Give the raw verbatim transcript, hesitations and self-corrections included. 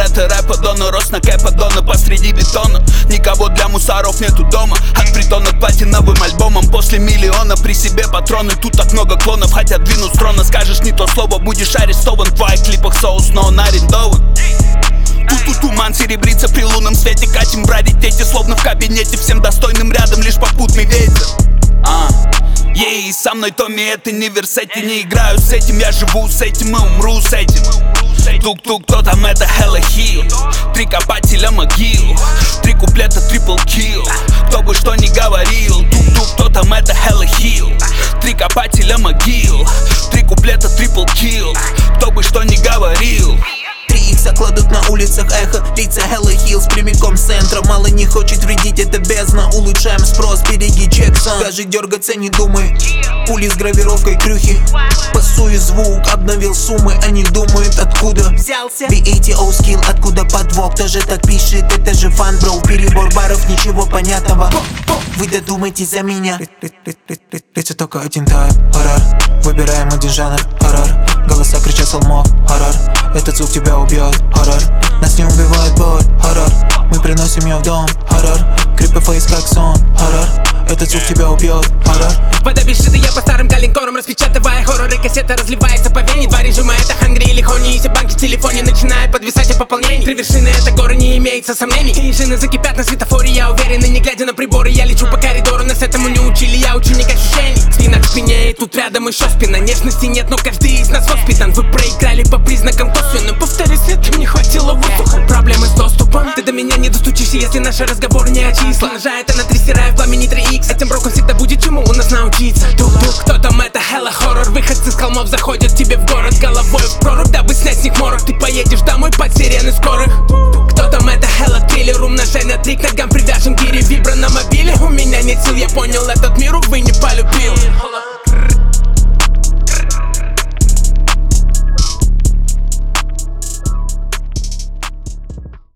это рэпа, дона, рост на кэпа, дона посреди бетона. Никого для мусоров нету дома. От притона к платиновым альбомам. После миллиона при себе патроны. Тут так много клонов, хотят двинуть с трона. Скажешь не то слово, будешь арестован. В твоих клипах соус, но он арендован. Тут туман серебрится при лунном свете. Катим бродить дети, словно в кабинете. Всем достойным рядом лишь попутный ветер. А, ей, со мной Томми, это не версети. Не играю с этим, я живу с этим и умру с этим. Тук-тук, кто там, это Hella Hill. Три копателя могил, три куплета трипл килл. Кто бы что ни говорил. Тук-тук, кто там, это Hella Hill. Три копателя могил, три куплета трипл килл. Кто бы что ни говорил. Три икса кладут на улицах эхо. Лица Hella Hills прямиком с центра. Мало не хочет вредить, это бездна. Улучшаем спрос, береги Джексон. Даже дергаться не думай. Пули с гравировкой крюхи. Пасую звук, обновил суммы. Они думают откуда взялся. би эй ти о скилл, откуда подвох. Кто же так пишет, это же фан, бро. Перебор баров, ничего понятного. Вы додумайтесь за меня. Лица только один тайп, хоррор. Выбираем один жанр, хоррор. Голоса кричат солмов, хоррор. Этот звук тебя убьет, хоррор. Нас не убивает боль, хоррор. Мы приносим ее в дом, хоррор. Крипы фейс как сон, хоррор. Этот звук тебя убьет, хоррор. Вода бежит, и я по старым калинкорам, распечатывая хорроры, кассета разливается по вене. Два режима, это хангри или хони. Если банки в телефоне начинают подвисать от пополнений. Три вершины, это горы, не имеется сомнений. Снежины закипят на светофоре, я уверен. И не глядя на приборы, я лечу по коридору. Нас этому не учили, я ученик ощущений. Спина к спине, и тут рядом еще спина. Нежности нет, но каждый из нас воспитан. Вы проиграли по признакам косвенным. Повторюсь, это мне хватило воздуха. Проблемы с доступом, ты до меня не достучишься, если наши разговоры не о числах. Умножает она три, стирая в пламени три икс. Этим броком всегда будет чему у нас научиться. Тук-тук, кто там, это Hella хоррор. Выходцы с холмов заходят тебе в город головой в прорубь, дабы снять с них морок. Ты поедешь домой под сирены скорых. Кто там, это Hella триллер. Умножай на три, к ногам привяжем гири. Вибро на мобиле, у меня нет сил. Я понял, этот мир, увы, не полюбил.